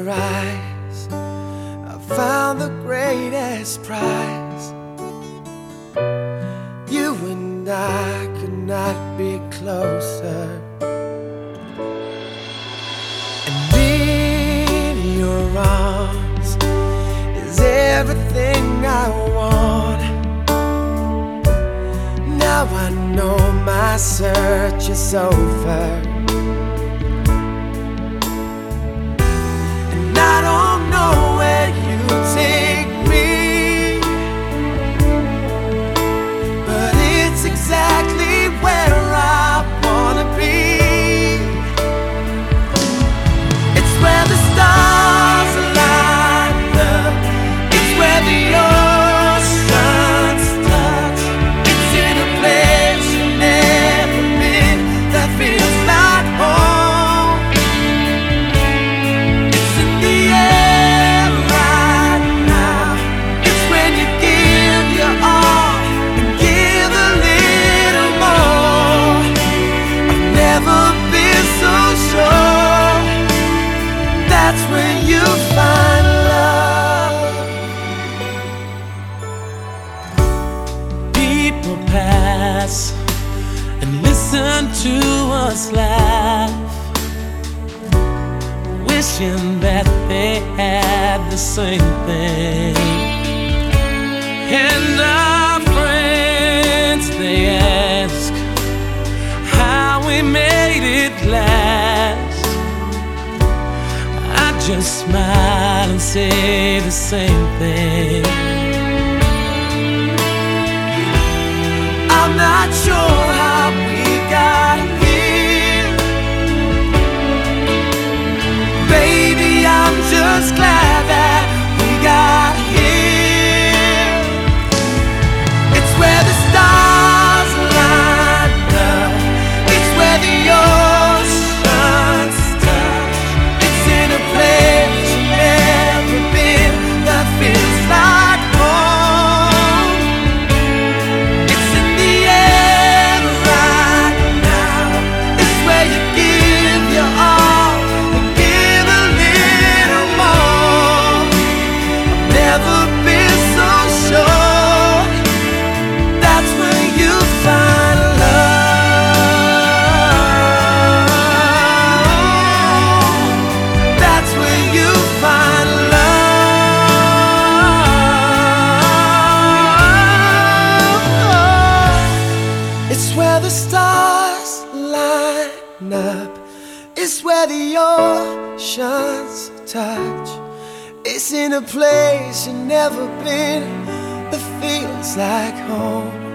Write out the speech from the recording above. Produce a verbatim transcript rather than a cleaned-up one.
your eyes, I found the greatest prize. You and I could not be closer. And in your arms is everything I want. Now I know my search is over. I don't know where you take me, but it's exactly where I wanna be. It's where the stars align up. It's where the oceans touch. It's in a place you've never been that feels like home. That's when you find love. People pass and listen to us laugh, wishing that they had the same thing. And our friends, they ask how we made it last. Just smile and say the same thing. I'm not sure how we got here, baby, I'm just glad that we got here. It's where the stars line up. It's where the oceans touch. It's in a place you've never been that feels like home. It's in the air right now. It's where you give your all and give a little more. I've never been so sure. That's when you find love. That's when you find love. It's where the stars line up. It's where the oceans touch. It's in a place you've never been that feels like home.